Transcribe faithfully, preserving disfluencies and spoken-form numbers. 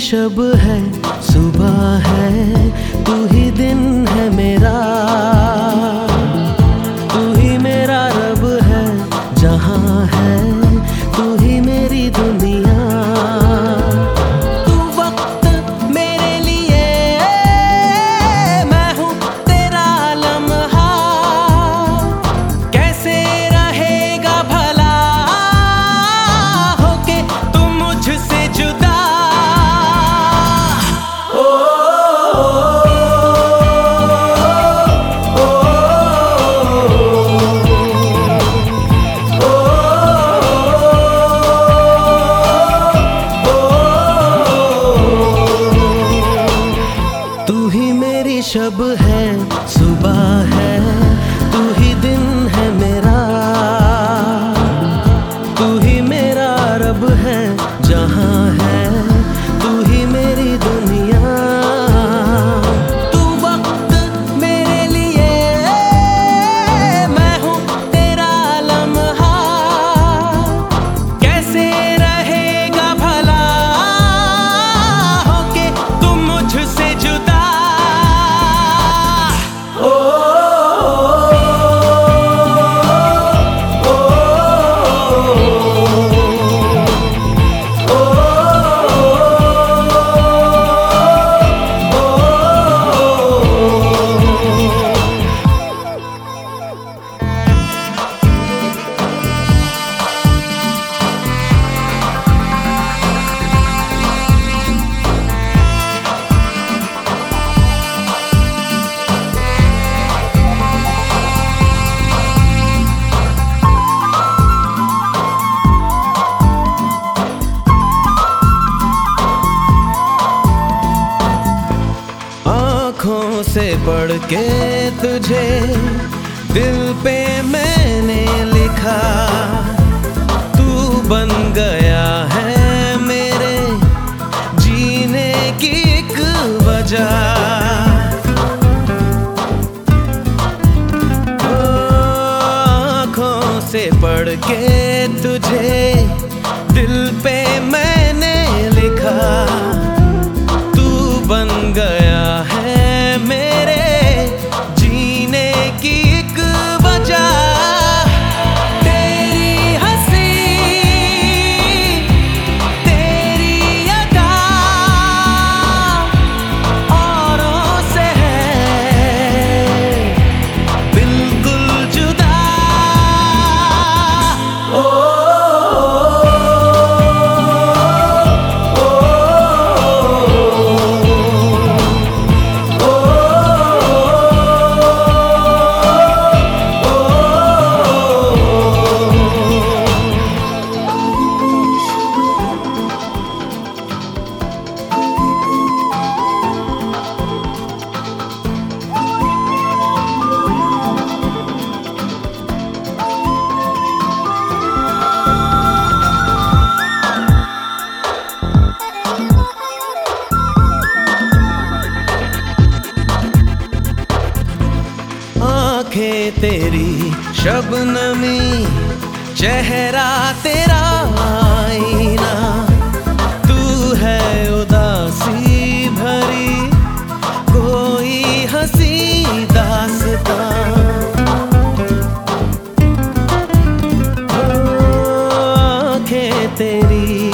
शब है, सुबह है, तू ही दिन है मेरा, तू ही मेरा रब है, जहां है तू ही मेरी दुनिया। तू वक्त मेरे लिए, मैं हूँ तेरा लम्हा, कैसे रहेगा भला होके तू मुझसे जुदा। शब है, सुबह है, तू ही दिन है मेरा, तू ही मेरा रब है, जहां है तू ही मेरी दुनिया। तू वक्त मेरे लिए, मैं हूँ तेरा लम्हा, कैसे रहेगा भला होके तुम मुझसे जुदा। आँखों से पढ़ के तुझे दिल पे मैंने लिखा, तू बन गया है मेरे जीने की एक वजह। आँखों से पढ़ के तुझे दिल पे मैंने लिखा, तू बन गया है मेरे जीने की एक वजह। तेरी हंसी, तेरी अदा औरों से है बिल्कुल जुदा। ओ आँखें तेरी शबनमी, चेहरा तेरा आईना, तू है उदासी भरी कोई हंसी दास्तां। आँखें तेरी